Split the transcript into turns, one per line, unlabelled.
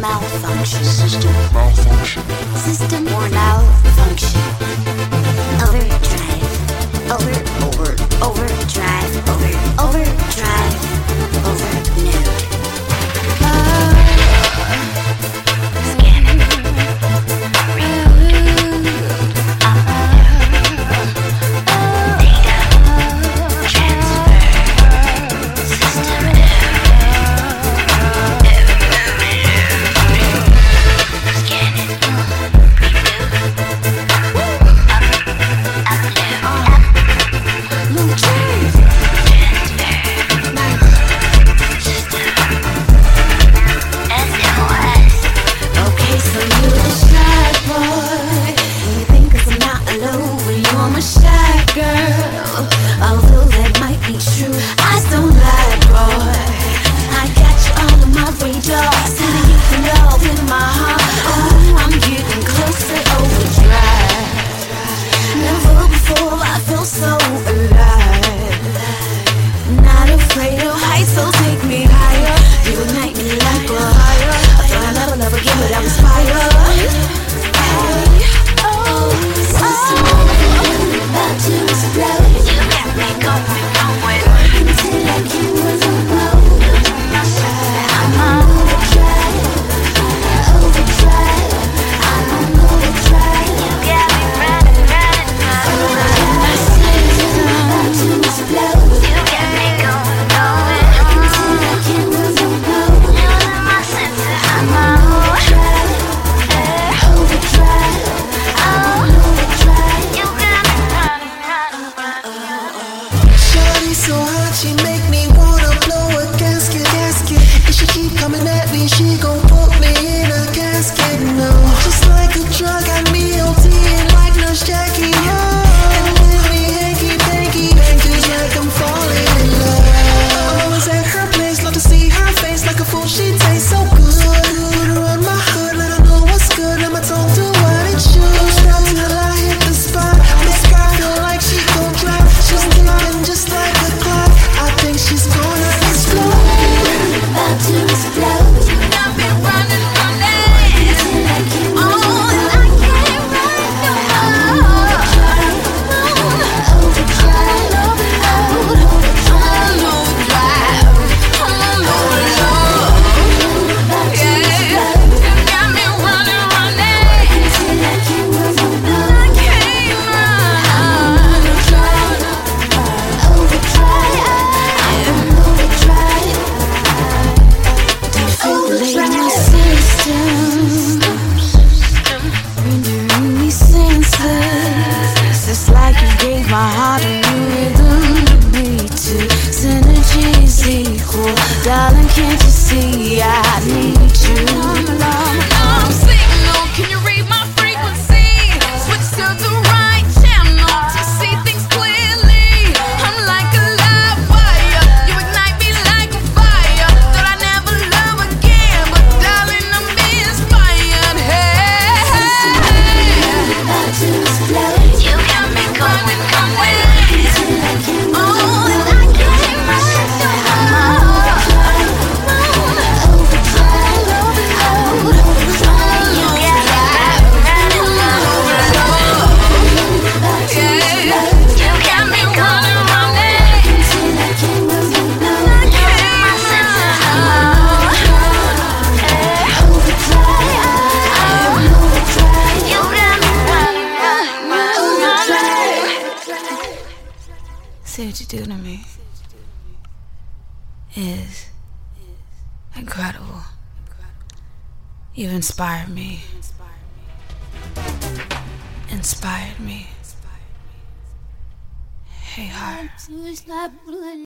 malfunction.
System malfunction.
System malfunction. Overdrive. Overdrive. Overdrive. Overnode. Scanning. Reload. Data. Transfer. System scanning. Okay, so you the shy boy. You think 'cause I'm not alone when you're my shy girl. Although that might be true, I don't lie, boy. I got you all on my radar, sending you for love in my heart. Oh, I'm getting closer, overdrive. Never before I felt so alive. Not afraid of heights, so take me higher. You ignite me like a fire. I thought I'd never love again, but I was fired. About to explode. You got me going until I can't move no more. I'm overdrive. I'm on overdrive. You got me running. My system about to explode. You got me going until I can't move no more. Losing my senses. I'm on overdrive. You got me running.
Shawty so hot, she make me wanna blow a gasket. If she keep coming at me, she gon' put me in a casket. No, just like a drug, got me OTing like Nurse Jackie. And leave me hanky-panky, just like I'm falling in love. I'm always at her place, love to see her face like a fool. She tastes so good. Put her on my hood, let her know what's good. Let my tongue do what it should. Stop till I hit the spot. This girl feel like she gon' drop. She's ticking just like a clock. I think she's gonna explode.
About to explode. You got me running until I can't move no more. My heart a new rhythm to beat to. Synergy's equal, darling. Can't you see I need you?
I'm signal. Can you read my frequency? Switch to the right channel to see things clearly. I'm like a live wire. You ignite me like a fire. Thought I'd never love again, but darling, I'm inspired. Hey,
About to explode.
you got me going.
See what you do to me is incredible. You've inspired me. Inspired me. Hey, heart.